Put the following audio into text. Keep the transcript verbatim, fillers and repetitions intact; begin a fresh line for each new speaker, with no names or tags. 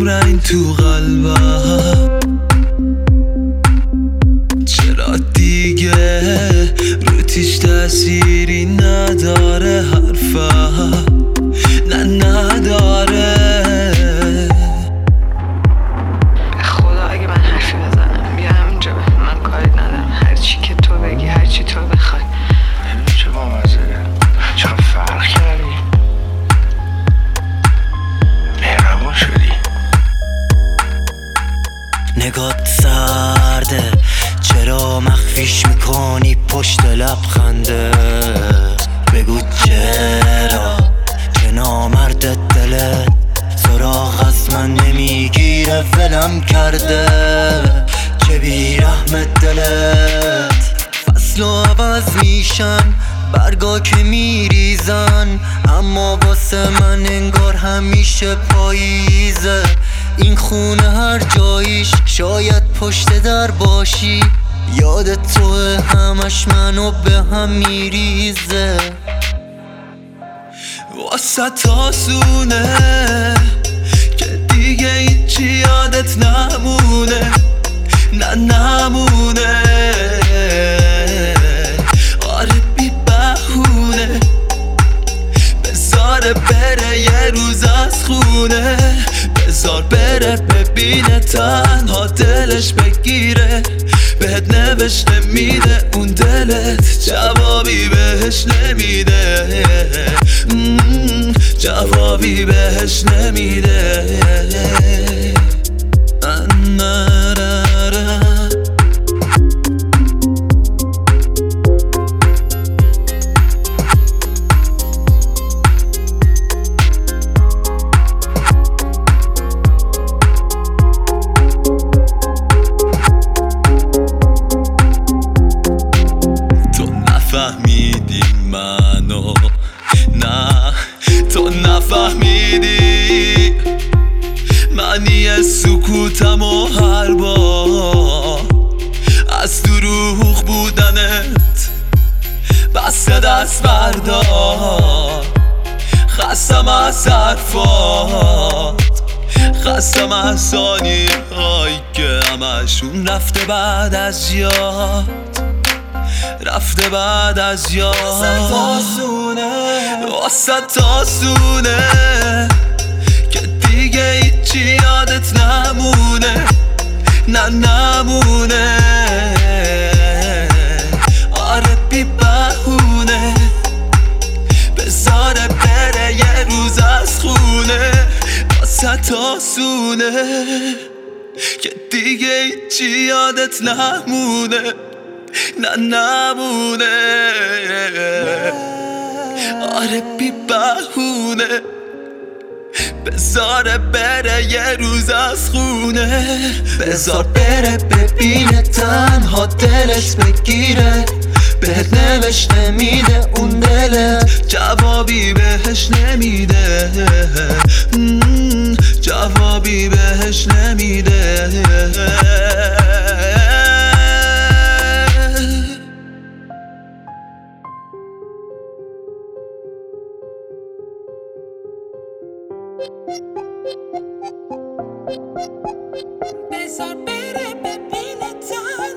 کم رنگ تو قلبم، چرا دیگه رو تیش تأثیری نداره حرفم، نه نداره.
خدا اگه من حرفی بزنم بیا همینجا به من کاری ندارم، هرچی که تو بگی هرچی تو بخوای.
ببین چه بامزه، چقدر فرق کردی، مهربون شدی.
نگات سرده، چرا مخفیش میکنی پشت لبخنده؟ بگو چرا که نامرد دلت سراغ از من نمیگیره، ولم کرده چه بیرحم دلت. فصل و عوض میشن، برگا که میریزن، اما واسه من انگار همیشه پاییزه. این خونه هر جاییش شاید پشت در باشی، یاد توه همش منو به هم میریزه.
واسه آسونه که دیگه هیچی یادت نمونه، نه نمونه. آره بی بهونه بذاره بره یه روز از خونه، بذار بره ببینه تنها دلش بگیره. بهت نوشته میده اون دلت، جوابی بهش نمیده، جوابی بهش نمیده. نفهمیدی منو، نه تو نفهمیدی معنی سکوتم و هر بار از دروغ بودنت بسته دست بردار. خستم از حرفات، خستم از ثانیه هایی که همشون رفته بعد از یاد، رفته بعد از یاد. واسه تاسونه که دیگه هیچی یادت نمونه، نه نمونه. آره بی بهونه بذاره بره یه روز از خونه. واسه تاسونه که دیگه هیچی یادت نمونه، نه نمونه. آره بی بهونه بذاره بره یه روز از خونه، بذار بره ببینه تنها دلش بگیره. بهت نوشته میده اون دلت، جوابی بهش نمیده، جوابی بهش نمیده.
بذار بره ببینه